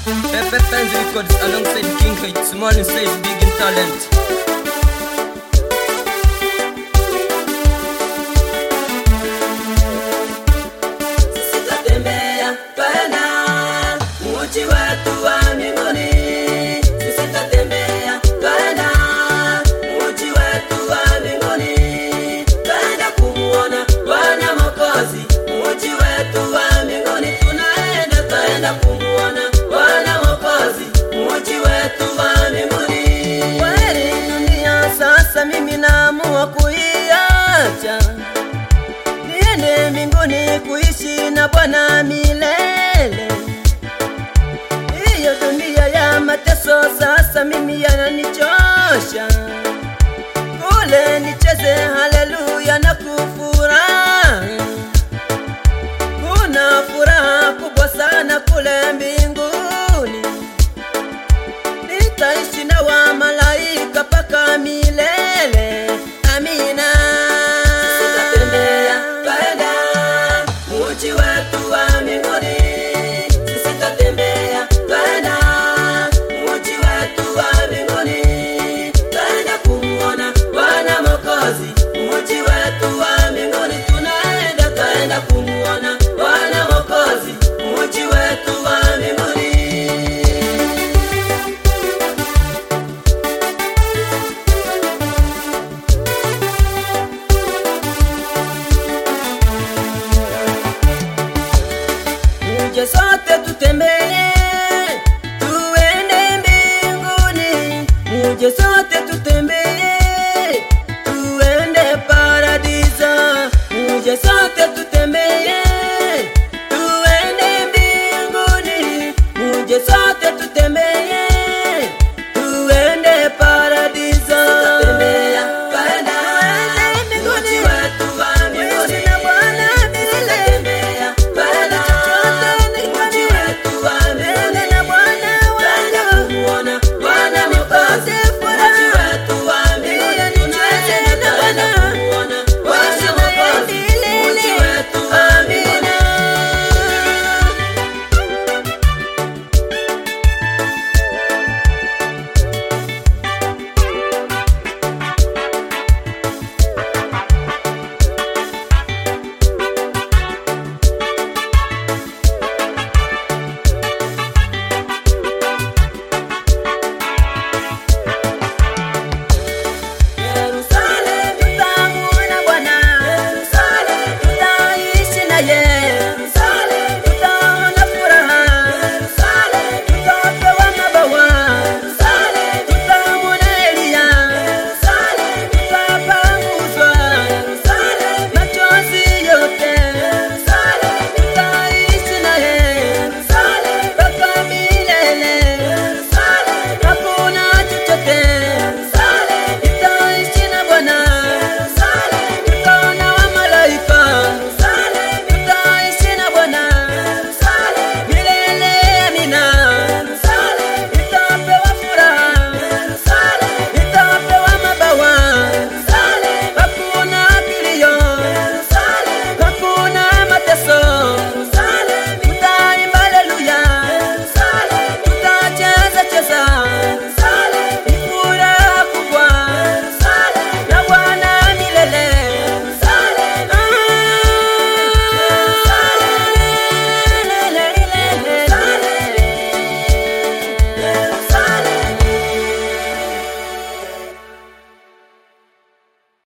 Pepe Fans Records alongside King H, small in size, big in talent. Sitatembea twaenda mji wetu wa mbinguni. Sitatembea twaenda mji wetu wa mbinguni. Twaenda kumuona Bwana Mwokozi, mji wetu wa mbinguni. Tunaenda twaenda kumuona Bwana Mwokozi, mji wetu wa mbinguni. Kweli dunia sasa mimi naamua kuiacha, niende mbinguni kuishi na Bwana milele. Hiyo dunia ya mateso sasa mimi yananichosha. Kule nicheze haleluya na kufurahi. Kuna furaha kubwa sana kule mbinguni. Nitaishi na wa malaika paka milele. Amina. Sitatembea twaenda mji wetu wa mbinguni. Sitatembea twaenda mji wetu wa mbinguni. Twaenda kumuona Bwana Mwokozi, mji wetu wa mbinguni. Tunaenda twaenda kumuona Bwana Mwokozi, mji wetu wa mbinguni. Muje sote tutembee, tuende mbinguni. Muje sote tutembee,